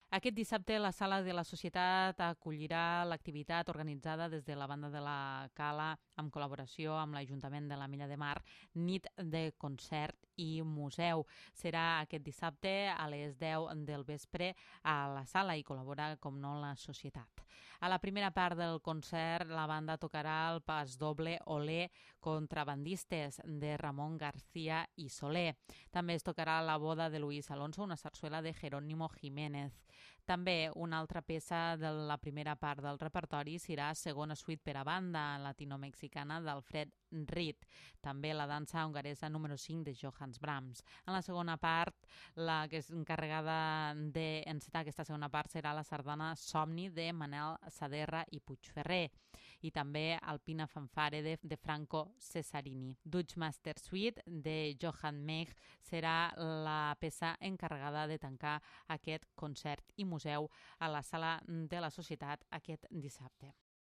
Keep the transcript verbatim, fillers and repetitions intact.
Aquest dissabte la Sala de la Societat acollirà l'activitat organitzada des de la banda de la Cala en col·laboració amb l'Ajuntament de la Milla de Mar, nit de concert i museu. Serà aquest dissabte a les deu del vespre a la sala i col·labora, com no, la Societat. A la primera part del concert la banda tocarà el pas doble Olé Contrabandistes de Ramon García i Soler. També es tocarà La boda de Luis Alonso, una sarsuela de Jerónimo Jiménez. També una altra peça de la primera part del repertori serà Segona suite per a banda latino-mexicana d'Alfred Reed, també la dansa hongaresa número cinc de Johannes Brahms. En la segona part, la que és encarregada d'encetar aquesta segona part serà la sardana Somni de Manel Saderra i Puigferrer i també Alpina Fanfare de, de Franco Cesarini. Dutch Master Suite de Johann Meig serà la peça encarregada de tancar aquest concert i museu a la Sala de la Societat aquest dissabte.